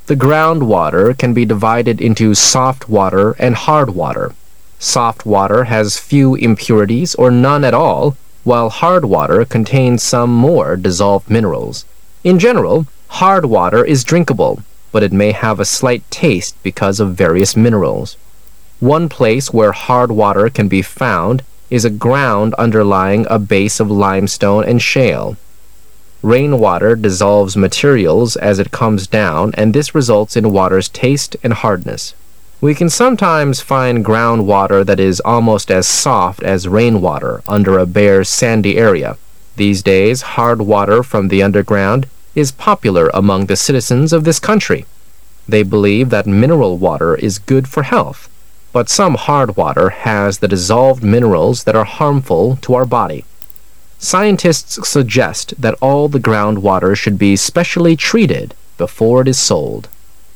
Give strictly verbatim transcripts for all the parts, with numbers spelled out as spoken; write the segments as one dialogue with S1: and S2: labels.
S1: The groundwater can be divided into soft water and hard water. Soft water has few impurities or none at all, while hard water contains some more dissolved minerals. In general, hard water is drinkable, but it may have a slight taste because of various minerals. One place where hard water can be found is a ground underlying a base of limestone and shale. Rainwater dissolves materials as it comes down, and this results in water's taste and hardness. We can sometimes find groundwater that is almost as soft as rainwater under a bare sandy area. These days, hard water from the underground is popular among the citizens of this country. They believe that mineral water is good for health, but some hard water has the dissolved minerals that are harmful to our body. Scientists suggest that all the groundwater should be specially treated before it is sold.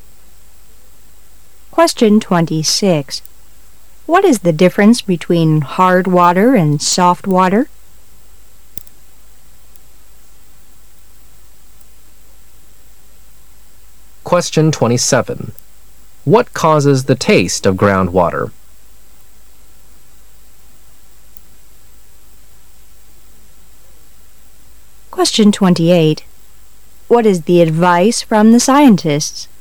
S2: Question twenty-six. What is the difference between hard water and soft water?
S1: Question twenty-seven. What causes the taste of groundwater?
S2: Question twenty-eight. What is the advice from the scientists?